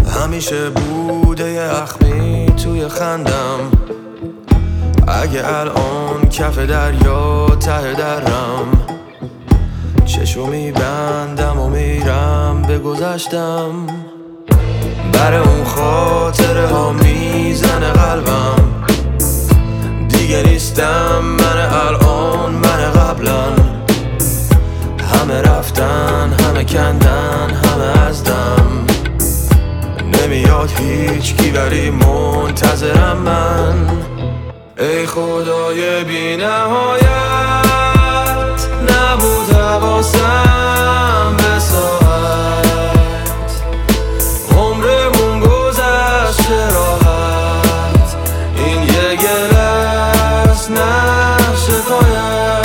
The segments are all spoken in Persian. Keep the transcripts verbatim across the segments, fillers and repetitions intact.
همیشه بوده یه اخمی توی خندم، اگه الان کف دریا ته درم، چشو میبندم و میرم به گذشتم. برای اون خاطره ها میزنه قلبم، دیگه نیستم من الان من قبلا. همه رفتن همه کندن همه از دم، نمیاد هیچ کی ولی منتظرم من. ای خدای بی نهایت نبود حواسم به ساعت، عمرمون گذشته راحت، این یه گله است نه شکایت.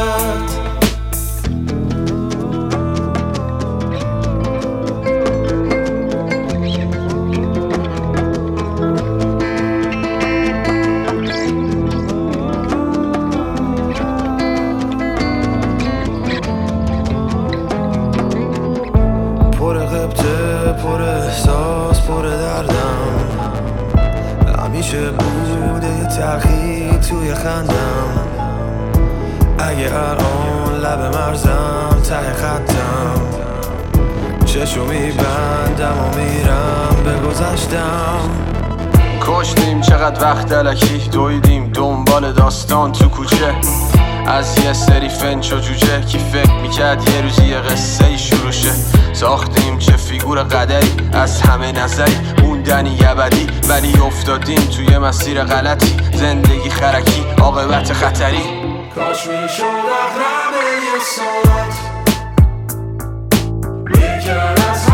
پر غبطه پر احساس پر دردم، همیشه بوده یه تلخی توی خندم، اگه الان لب مرزم ته خطم، چشو میبندم و میرم به گذشتم. کشتیم چقدر وقت الکی، دویدیم دنبال داستان تو کوچه، از یه سری فنچ و جوجه کی فکر میکرد یه روزی یه قصه ای شروع شه. ساختیم چه فیگور قدری از همه نظری، موندنی ابدی ولی افتادیم توی مسیر غلطی، زندگی خرکی عاقبت خطری. کاش میشد اقرب یه ساعت میکرد از